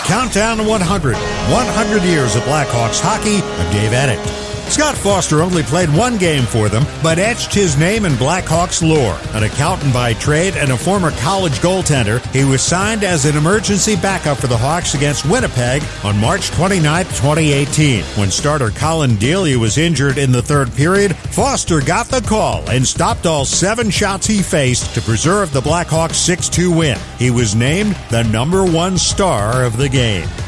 Countdown to 100. 100 years of Blackhawks hockey. I'm Dave Annett. Scott Foster only played one game for them, but etched his name in Blackhawks lore. An accountant by trade and a former college goaltender, he was signed as an emergency backup for the Hawks against Winnipeg on March 29, 2018. When starter Colin Delia was injured in the third period, Foster got the call and stopped all 7 shots he faced to preserve the Blackhawks' 6-2 win. He was named the #1 star of the game.